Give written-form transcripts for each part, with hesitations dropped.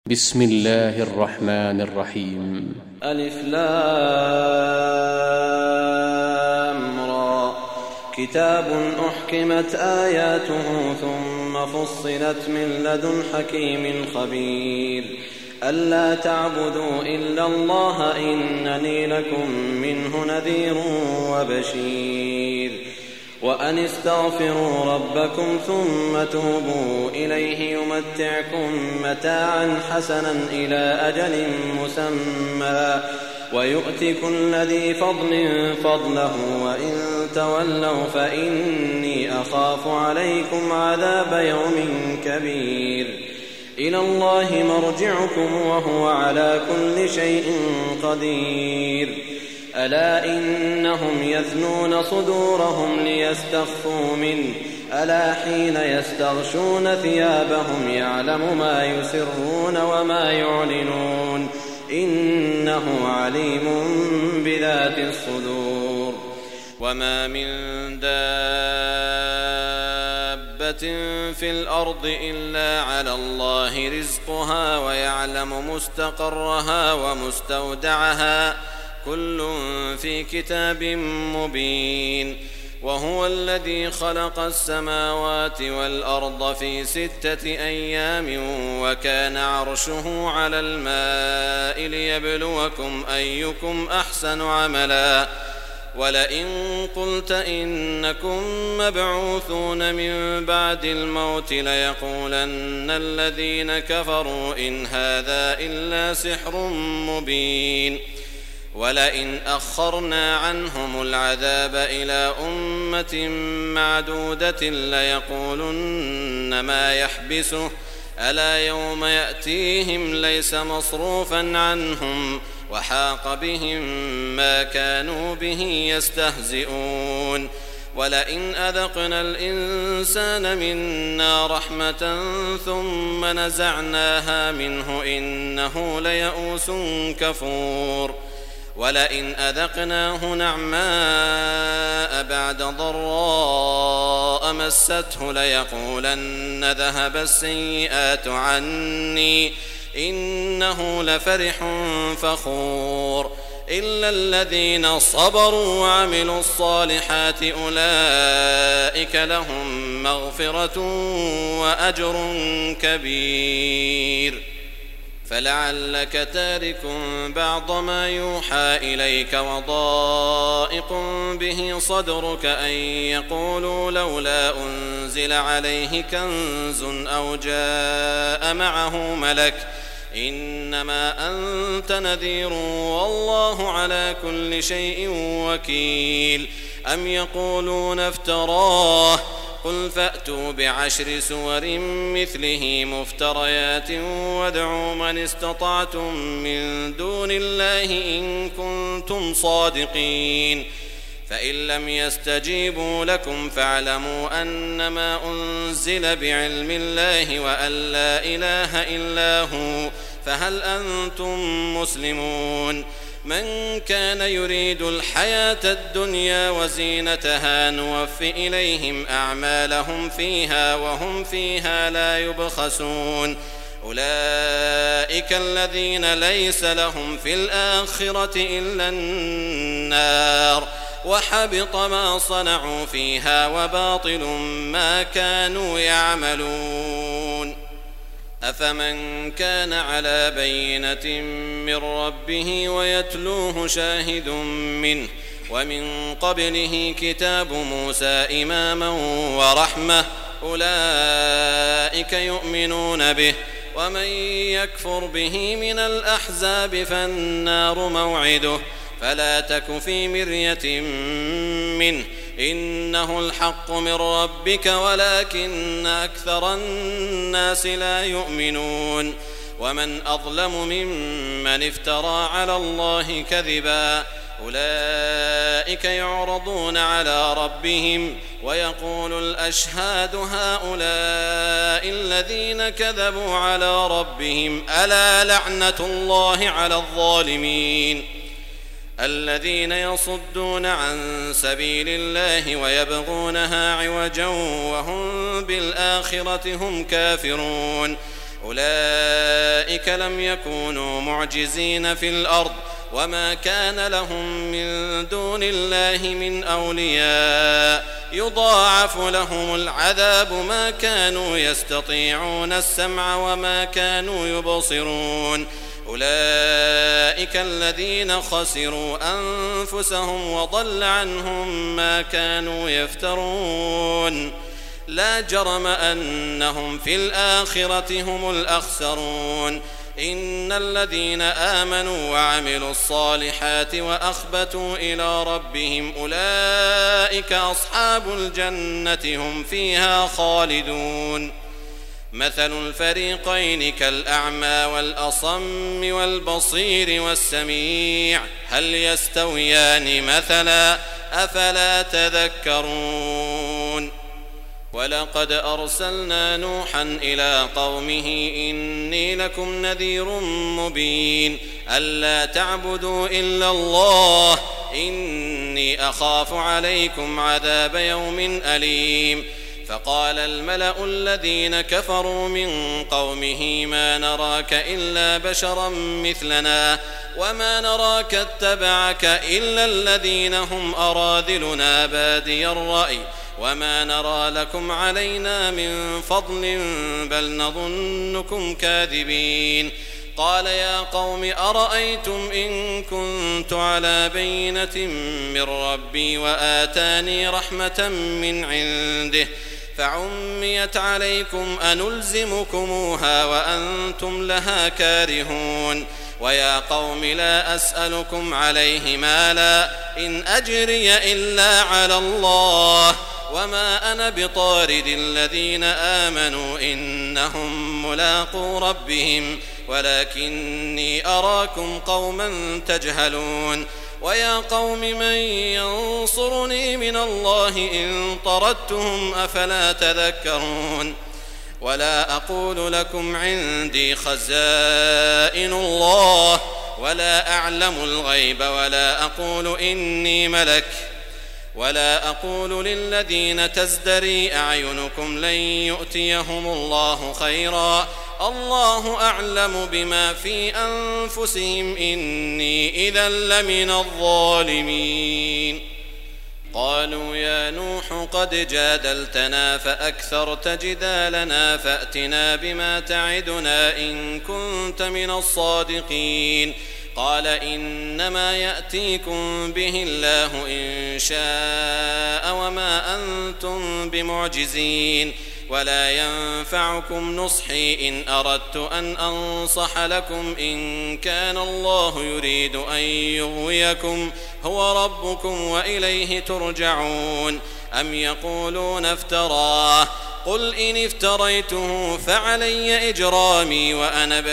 بسم الله الرحمن الرحيم. ألف لام را. كتاب أحكمت آياته ثم فصلت من لدن حكيم خبير ألا تعبدوا إلا الله إنني لكم منه نذير وبشير وأن استغفروا ربكم ثم توبوا إليه يمتعكم متاعا حسنا إلى أجل مسمى ويؤت كل ذي فضل فضله وإن تولوا فإني أخاف عليكم عذاب يوم كبير إلى الله مرجعكم وهو على كل شيء قدير ألا إنهم يثنون صدورهم ليستخفوا منه ألا حين يستغشون ثيابهم يعلم ما يسرون وما يعلنون إنه عليم بذات الصدور وما من دابة في الأرض إلا على الله رزقها ويعلم مستقرها ومستودعها كل في كتاب مبين وهو الذي خلق السماوات والأرض في 6 أيام وكان عرشه على الماء ليبلوكم أيكم أحسن عملا ولئن قلت إنكم مبعوثون من بعد الموت ليقولن الذين كفروا إن هذا إلا سحر مبين ولئن أخرنا عنهم العذاب إلى أمة معدودة ليقولن ما يحبسه ألا يوم يأتيهم ليس مصروفا عنهم وحاق بهم ما كانوا به يستهزئون ولئن أذقنا الإنسان منا رحمة ثم نزعناها منه إنه ليئوس كفور ولئن أذقناه نعماء بعد ضراء مسته ليقولن ذهب السيئات عني إنه لفرح فخور إلا الذين صبروا وعملوا الصالحات أولئك لهم مغفرة وأجر كبير فلعلك تارك بعض ما يوحى إليك وضائق به صدرك أن يقولوا لولا أنزل عليه كنز أو جاء معه ملك إنما أنت نذير والله على كل شيء وكيل أم يقولون افتراه قل فأتوا ب10 سور مثله مفتريات وادعوا من استطعتم من دون الله إن كنتم صادقين فإن لم يستجيبوا لكم فاعلموا أنما أنزل بعلم الله وأن لا إله إلا هو فهل أنتم مسلمون من كان يريد الحياة الدنيا وزينتها نوف إليهم أعمالهم فيها وهم فيها لا يبخسون أولئك الذين ليس لهم في الآخرة إلا النار وحبط ما صنعوا فيها وباطل ما كانوا يعملون أفمن كان على بينة من ربه ويتلوه شاهد منه ومن قبله كتاب موسى إماما ورحمة أولئك يؤمنون به ومن يكفر به من الأحزاب فالنار موعده فلا تك في مرية منه إنه الحق من ربك ولكن أكثر الناس لا يؤمنون ومن أظلم ممن افترى على الله كذبا أولئك يعرضون على ربهم ويقول الأشهاد هؤلاء الذين كذبوا على ربهم ألا لعنة الله على الظالمين الذين يصدون عن سبيل الله ويبغونها عوجا وهم بالآخرة هم كافرون أولئك لم يكونوا معجزين في الأرض وما كان لهم من دون الله من أولياء يضاعف لهم العذاب ما كانوا يستطيعون السمع وما كانوا يبصرون أولئك الذين خسروا أنفسهم وضل عنهم ما كانوا يفترون لا جرم أنهم في الآخرة هم الأخسرون إن الذين آمنوا وعملوا الصالحات وأخبتوا إلى ربهم أولئك أصحاب الجنة هم فيها خالدون مثل الفريقين كالأعمى والأصم والبصير والسميع هل يستويان مثلا أفلا تذكرون ولقد أرسلنا نوحا إلى قومه إني لكم نذير مبين ألا تعبدوا إلا الله إني أخاف عليكم عذاب يوم أليم فقال الملأ الذين كفروا من قومه ما نراك إلا بشرا مثلنا وما نراك اتبعك إلا الذين هم أراذلنا بادي الرأي وما نرى لكم علينا من فضل بل نظنكم كاذبين قال يا قوم أرأيتم إن كنت على بينة من ربي وآتاني رحمة من عنده فعميت عليكم أنلزمكموها وأنتم لها كارهون ويا قوم لا أسألكم عليه مالا إن أجري إلا على الله وما أنا بطارد الذين آمنوا إنهم ملاقو ربهم ولكني أراكم قوما تجهلون ويا قوم من ينصرني من الله إن طردتهم أفلا تذكرون ولا أقول لكم عندي خزائن الله ولا أعلم الغيب ولا أقول إني ملك ولا أقول للذين تزدري أعينكم لن يؤتيهم الله خيرا الله أعلم بما في أنفسهم إني إذا لمن الظالمين قالوا يا نوح قد جادلتنا فأكثرت جدالنا فأتنا بما تعدنا إن كنت من الصادقين قال إنما يأتيكم به الله إن شاء وما أنتم بمعجزين ولا ينفعكم نصحي إن أردت أن أنصح لكم إن كان الله يريد أن يغويكم هو ربكم وإليه ترجعون أم يقولون افتراه قل إن افتريته فعلي إجرامي وأنا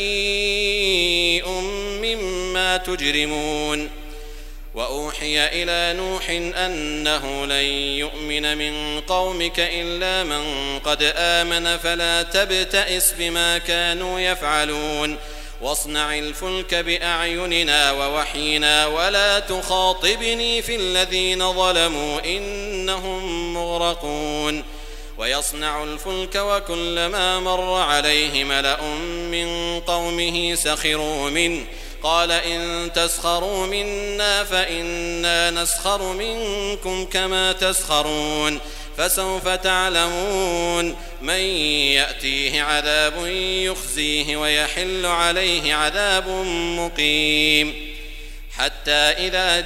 بريء مما تجرمون وأوحي إلى نوح أنه لن يؤمن من قومك إلا من قد آمن فلا تبتئس بما كانوا يفعلون واصنع الفلك بأعيننا ووحينا ولا تخاطبني في الذين ظلموا إنهم مغرقون ويصنع الفلك وكلما مر عليه ملأ من قومه سخروا منه قال إن تسخروا منا فإنا نسخر منكم كما تسخرون فسوف تعلمون من يأتيه عذاب يخزيه ويحل عليه عذاب مقيم حتى إذا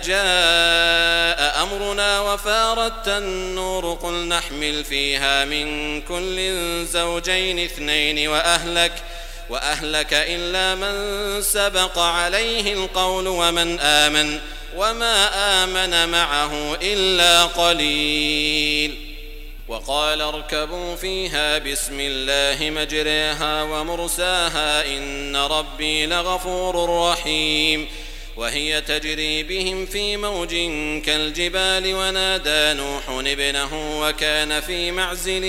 جاء أمرنا وفارت النور قل نحمل فيها من كل زوجين اثنين وأهلك إلا من سبق عليه القول ومن آمن وما آمن معه إلا قليل وقال اركبوا فيها بسم الله مجريها ومرساها إن ربي لغفور رحيم وهي تجري بهم في موج كالجبال ونادى نوح ابنه وكان في معزل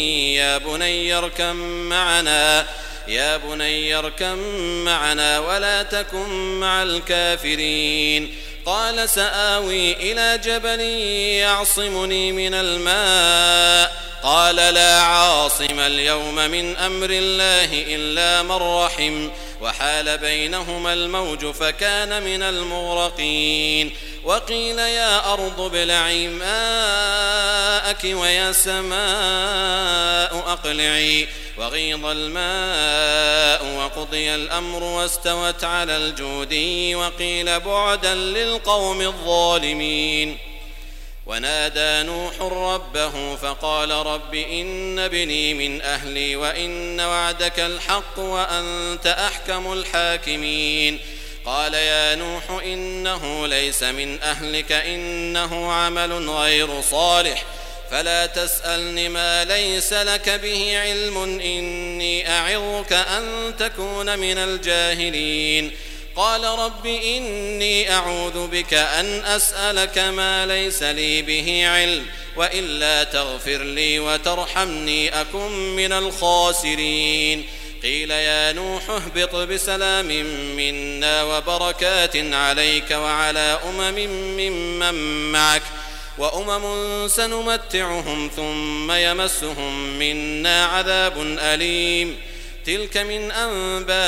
يا بني اركم معنا ولا تكن مع الكافرين قال سآوي إلى جبل يعصمني من الماء قال لا عاصم اليوم من أمر الله إلا من رحم وحال بينهما الموج فكان من المغرقين وقيل يا أرض ابلعي ماءك ويا سماء أقلعي وغيض الماء وقضي الأمر واستوت على الجودي وقيل بعدا للقوم الظالمين ونادى نوح ربه فقال رب إن ابني من أهلي وإن وعدك الحق وأنت أحكم الحاكمين قال يا نوح إنه ليس من أهلك إنه عمل غير صالح فلا تسألني ما ليس لك به علم إني أعظك أن تكون من الجاهلين قال رب إني أعوذ بك أن أسألك ما ليس لي به علم وإلا تغفر لي وترحمني أكن من الخاسرين قيل يا نوح اهبط بسلام منا وبركات عليك وعلى ممن معك وأمم سنمتعهم ثم يمسهم منا عذاب أليم تلك من أنباء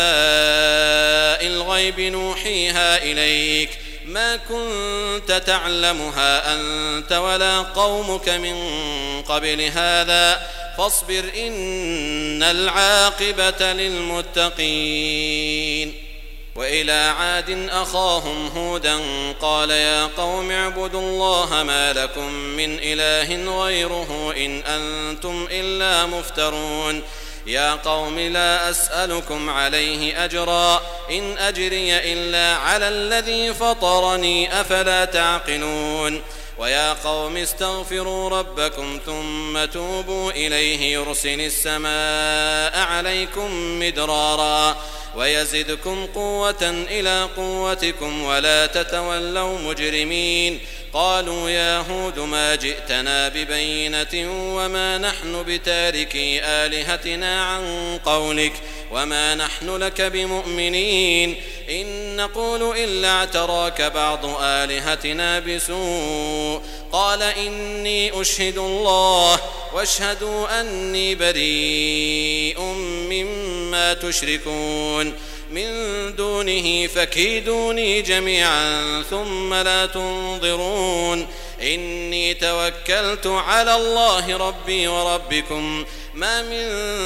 الغيب نوحيها إليك ما كنت تعلمها أنت ولا قومك من قبل هذا فاصبر إن العاقبة للمتقين وإلى عاد أخاهم هودا قال يا قوم اعبدوا الله ما لكم من إله غيره إن أنتم إلا مفترون يا قوم لا أسألكم عليه أجرا إن أجري إلا على الذي فطرني أفلا تعقلون ويا قوم استغفروا ربكم ثم توبوا إليه يرسل السماء عليكم مدرارا ويزدكم قوة إلى قوتكم ولا تتولوا مجرمين قالوا يا هود ما جئتنا ببينة وما نحن بتاركي آلهتنا عن قولك وما نحن لك بمؤمنين إن نقول إلا اعتراك بعض آلهتنا بسوء قال إني أشهد الله واشهدوا أني بريء مما تشركون من دونه فكيدوني جميعا ثم لا تنظرون إني توكلت على الله ربي وربكم ما من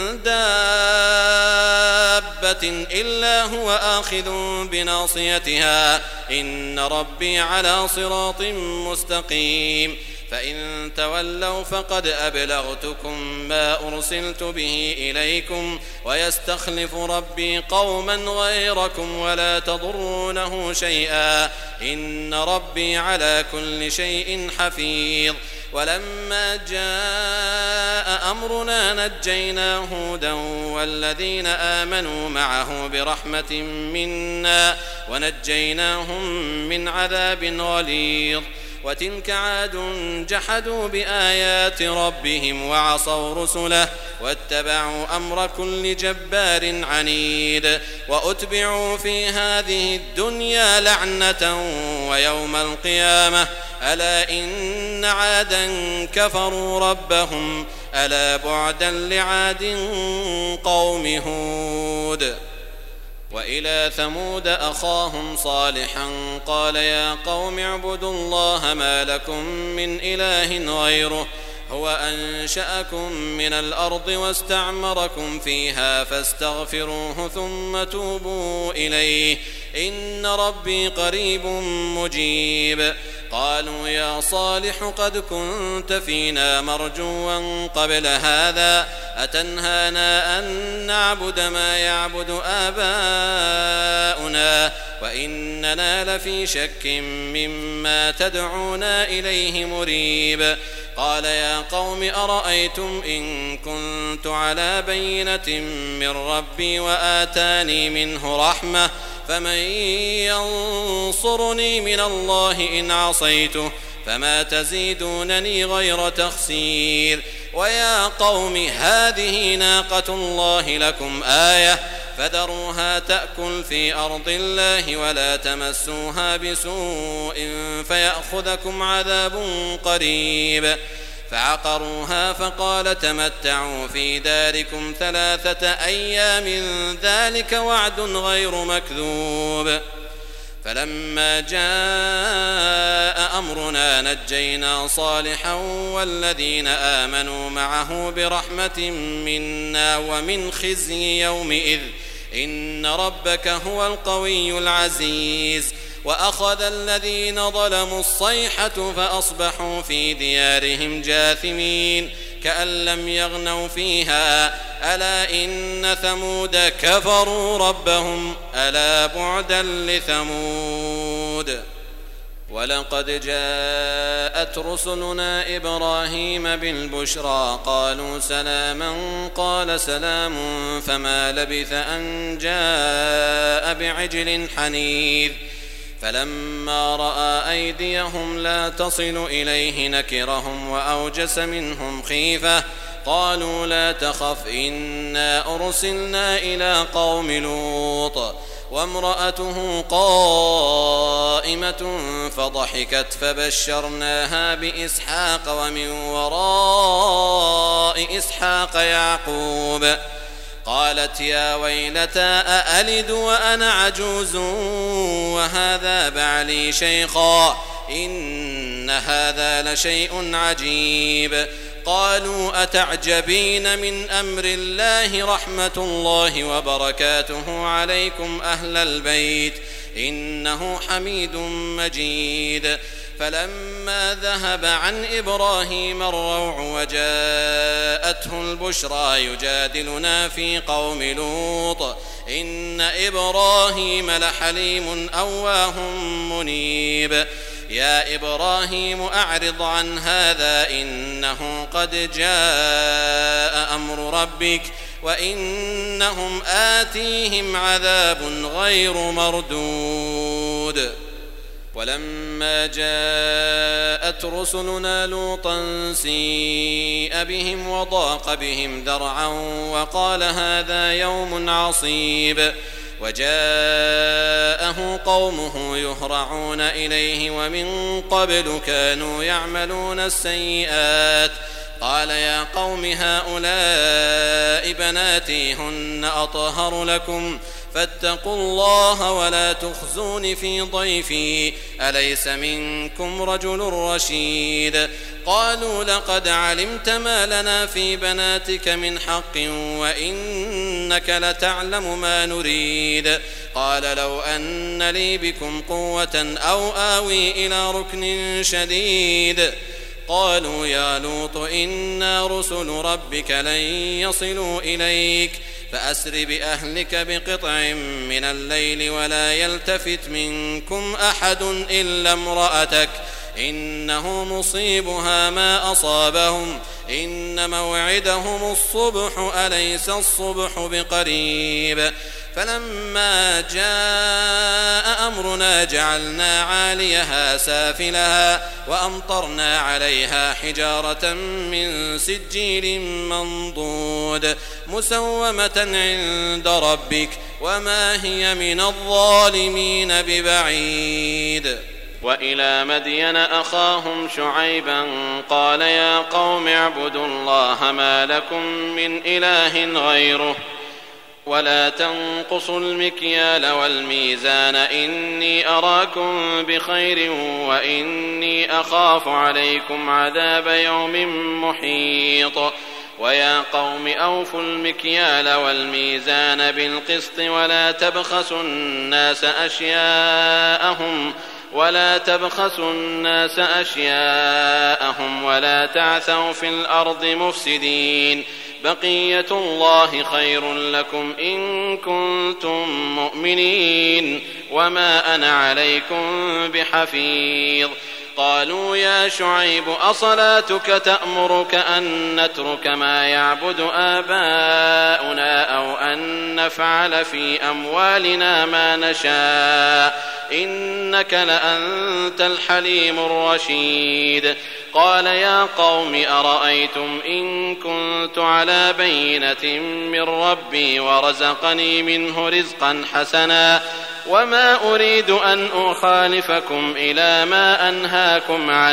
دابة إلا هو آخذ بناصيتها إن ربي على صراط مستقيم فإن تولوا فقد أبلغتكم ما أرسلت به إليكم ويستخلف ربي قوما غيركم ولا تضرونه شيئا إن ربي على كل شيء حفيظ ولما جاء أمرنا نجينا هودا والذين آمنوا معه برحمة منا ونجيناهم من عذاب غليظ وتلك عاد جحدوا بآيات ربهم وعصوا رسله واتبعوا أمر كل جبار عنيد وأتبعوا في هذه الدنيا لعنة ويوم القيامة ألا إن عادا كفروا ربهم ألا بعدا لعاد قوم هود وإلى ثمود أخاهم صالحا قال يا قوم اعبدوا الله ما لكم من إله غيره هو أنشأكم من الأرض واستعمركم فيها فاستغفروه ثم توبوا إليه إن ربي قريب مجيب قالوا يا صالح قد كنت فينا مرجوا قبل هذا أتنهانا أن نعبد ما يعبد آباؤنا وإننا لفي شك مما تدعونا إليه مريب قال يا قوم أرأيتم إن كنت على بينة من ربي وآتاني منه رحمة فمن ينصرني من الله إن عصيته فما تزيدونني غير تخسير ويا قوم هذه ناقة الله لكم آية فذروها تأكل في أرض الله ولا تمسوها بسوء فيأخذكم عذاب قريب فعقروها فقال تمتعوا في داركم 3 أيام ذلك وعد غير مكذوب. فلما جاء أمرنا نجينا صالحا والذين آمنوا معه برحمة منا ومن خزي يومئذ إن ربك هو القوي العزيز. وأخذ الذين ظلموا الصيحة فأصبحوا في ديارهم جاثمين كأن لم يغنوا فيها ألا إن ثمود كفروا ربهم ألا بعدا لثمود. ولقد جاءت رسلنا إبراهيم بالبشرى قالوا سلاما قال سلام فما لبث أن جاء بعجل حنيذ. فلما رأى أيديهم لا تصل إليه نكرهم وأوجس منهم خيفة قالوا لا تخف إنا أرسلنا إلى قوم لوط وامرأته قائمة فضحكت فبشرناها بإسحاق ومن وراء إسحاق يعقوب. قالت يا ويلتى أألد وأنا عجوز وهذا بعلي شيخا إن هذا لشيء عجيب. قالوا أتعجبين من أمر الله رحمة الله وبركاته عليكم أهل البيت إنه حميد مجيد. فلما ذهب عن إبراهيم الروع وجاءته البشرى يجادلنا في قوم لوط إن إبراهيم لحليم أواه منيب. يا إبراهيم أعرض عن هذا إنه قد جاء أمر ربك وإنهم آتيهم عذاب غير مردود. ولما جاءت رسلنا لوطا سيء بهم وضاق بهم ذرعا وقال هذا يوم عصيب. وجاءه قومه يهرعون إليه ومن قبل كانوا يعملون السيئات قال يا قوم هؤلاء بناتي هن أطهر لكم فاتقوا الله ولا تخزون في ضيفي أليس منكم رجل رشيد. قالوا لقد علمت ما لنا في بناتك من حق وإنك لتعلم ما نريد. قال لو أن لي بكم قوة أو آوي إلى ركن شديد. قالوا يا لوط إنا رسل ربك لن يصلوا إليك فأسر بأهلك بقطع من الليل ولا يلتفت منكم أحد إلا امرأتك إنه مصيبها ما أصابهم إن موعدهم الصبح أليس الصبح بقريب. فلما جاء أمرنا جعلنا عاليها سافلها وأمطرنا عليها حجارة من سجيل منضود مسومة عند ربك وما هي من الظالمين ببعيد. وإلى مدين أخاهم شعيبا قال يا قوم اعبدوا الله ما لكم من إله غيره ولا تنقصوا المكيال والميزان إني أراكم بخير وإني أخاف عليكم عذاب يوم محيط. ويا قوم أوفوا المكيال والميزان بالقسط ولا تبخسوا الناس أشياءهم ولا تعثوا في الأرض مفسدين. بقية الله خير لكم إن كنتم مؤمنين وما أنا عليكم بحفيظ. قالوا يا شعيب أصلاتك تأمرك أن نترك ما يعبد آباؤنا أو أن نفعل في أموالنا ما نشاء إنك لأنت الحليم الرشيد. قال يا قوم أرأيتم إن كنت على بينة من ربي ورزقني منه رزقا حسنا وما أريد أن أخالفكم إلى ما أنهاكم عنه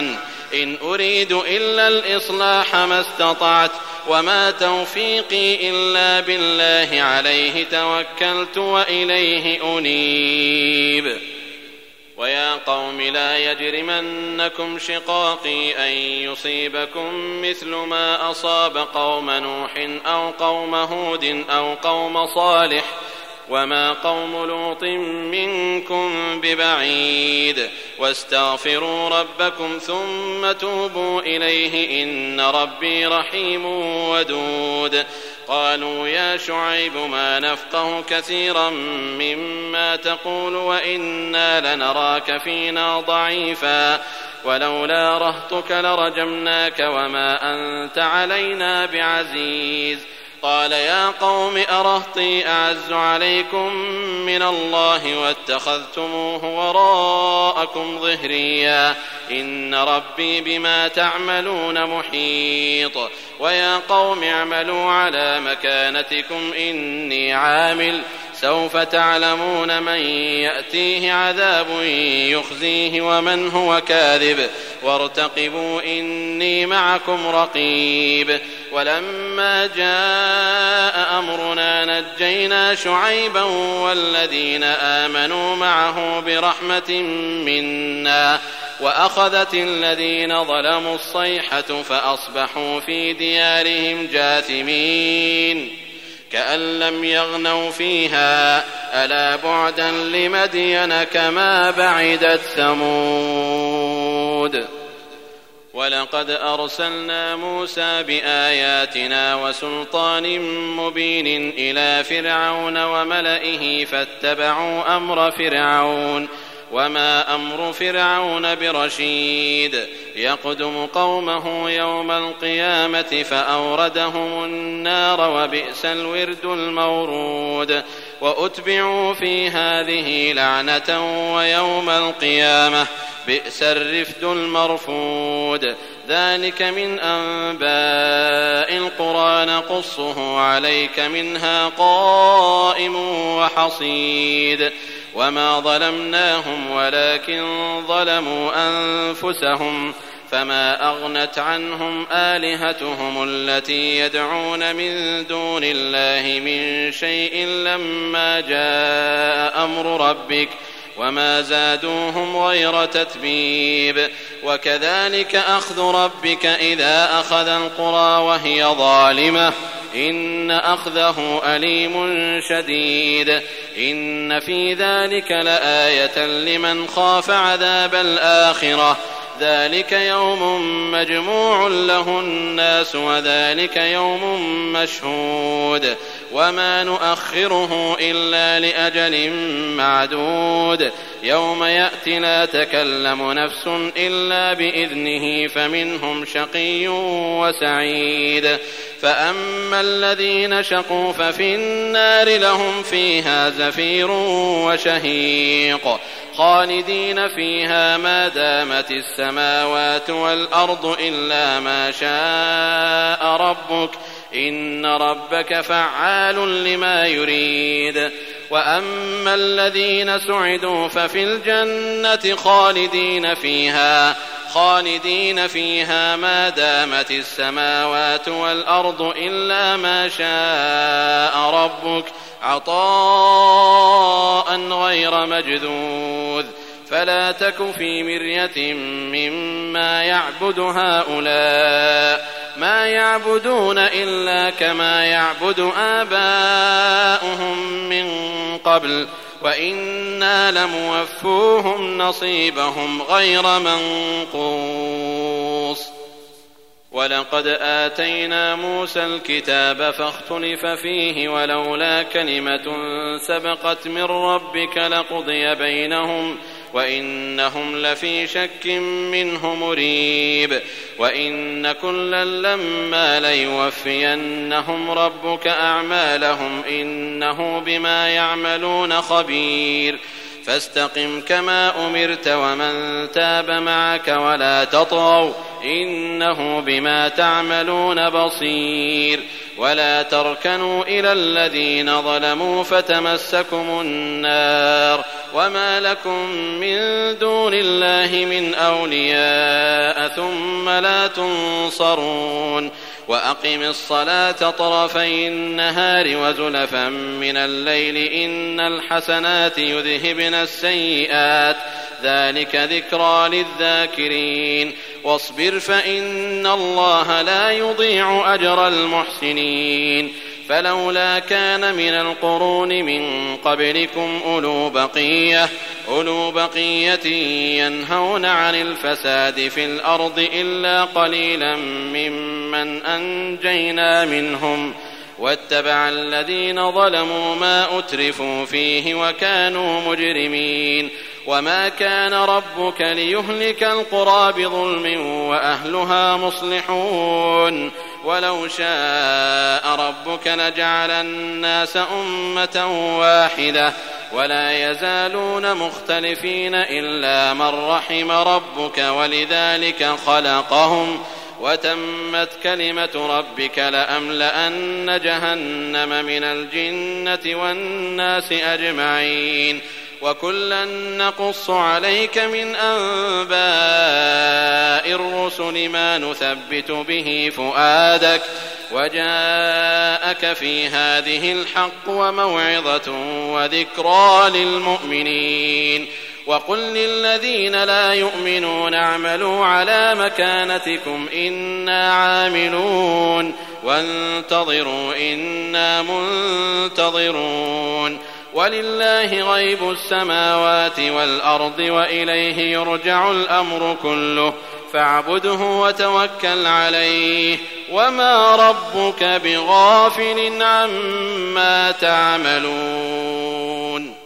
إن أريد إلا الإصلاح ما استطعت وما توفيقي إلا بالله عليه توكلت وإليه أنيب ويا قوم لا يجرمنكم شقاقي أن يصيبكم مثل ما أصاب قوم نوح أو قوم هود أو قوم صالح وما قوم لوط منكم ببعيد واستغفروا ربكم ثم توبوا إليه إن ربي رحيم ودود قالوا يا شعيب ما نفقه كثيرا مما تقول وإنا لنراك فينا ضعيفا ولولا رهطك لرجمناك وما أنت علينا بعزيز قال يا قوم أرهطي أعز عليكم من الله واتخذتموه وراءكم ظهريا إن ربي بما تعملون محيط ويا قوم اعملوا على مكانتكم إني عامل سوف تعلمون من يأتيه عذاب يخزيه ومن هو كاذب وارتقبوا إني معكم رقيب ولما جاء أمرنا نجينا شعيبا والذين آمنوا معه برحمة منا وأخذت الذين ظلموا الصيحة فأصبحوا في ديارهم جاثمين كأن لم يغنوا فيها ألا بعدا لمدين كما بعدت ثمود ولقد أرسلنا موسى بآياتنا وسلطان مبين إلى فرعون وملئه فاتبعوا أمر فرعون وما أمر فرعون برشيد يقدم قومه يوم القيامة فأوردهم النار وبئس الورد المورود وأتبعوا في هذه لعنة ويوم القيامة بئس الرفد المرفود ذلك من أنباء القرى نقصه عليك منها قائم وحصيد وما ظلمناهم ولكن ظلموا أنفسهم فما أغنت عنهم آلهتهم التي يدعون من دون الله من شيء لما جاء أمر ربك وما زادوهم غير تتبيب وكذلك أخذ ربك إذا أخذ القرى وهي ظالمة إن أخذه أليم شديد إن في ذلك لآية لمن خاف عذاب الآخرة ذلك يوم مجموع له الناس وذلك يوم مشهود وما نؤخره إلا لأجل معدود يوم يأتي لا تكلم نفس إلا بإذنه فمنهم شقي وسعيد فأما الذين شقوا ففي النار لهم فيها زفير وشهيق خالدين فيها ما دامت السماوات والأرض إلا ما شاء ربك إن ربك فعال لما يريد وأما الذين سعدوا ففي الجنة خالدين فيها ما دامت السماوات والأرض إلا ما شاء ربك عطاء غير مجذوذ فلا تك في مرية مما يعبد هؤلاء ما يعبدون إلا كما يعبد آباؤهم من قبل وإنا لموفوهم نصيبهم غير منقوص ولقد آتينا موسى الكتاب فاختلف فيه ولولا كلمة سبقت من ربك لقضي بينهم وإنهم لفي شك منه مريب وإن كلا لما ليوفينهم ربك أعمالهم إنه بما يعملون خبير فاستقم كما أمرت ومن تاب معك ولا تطغوا إنه بما تعملون بصير ولا تركنوا إلى الذين ظلموا فتمسكم النار وما لكم من دون الله من أولياء ثم لا تنصرون وأقم الصلاة طرفي النهار وزلفا من الليل إن الحسنات يذهبن السيئات ذلك ذكرى للذاكرين واصبر فإن الله لا يضيع أجر المحسنين فلولا كان من القرون من قبلكم أولو بقية ينهون عن الفساد في الأرض إلا قليلا ممن أنجينا منهم واتبع الذين ظلموا ما أترفوا فيه وكانوا مجرمين وما كان ربك ليهلك القرى بظلم وأهلها مصلحون ولو شاء ربك لجعل الناس أمة واحدة ولا يزالون مختلفين إلا من رحم ربك ولذلك خلقهم وتمت كلمة ربك لأملأن جهنم من الجنة والناس أجمعين وكلا نقص عليك من أنباء الرسل ما نثبت به فؤادك وجاءك في هذه الحق وموعظة وذكرى للمؤمنين وقل للذين لا يؤمنون اعملوا على مكانتكم إنا عاملون وانتظروا إنا منتظرون ولله غيب السماوات والأرض وإليه يرجع الأمر كله فاعبده وتوكل عليه وما ربك بغافل عما تعملون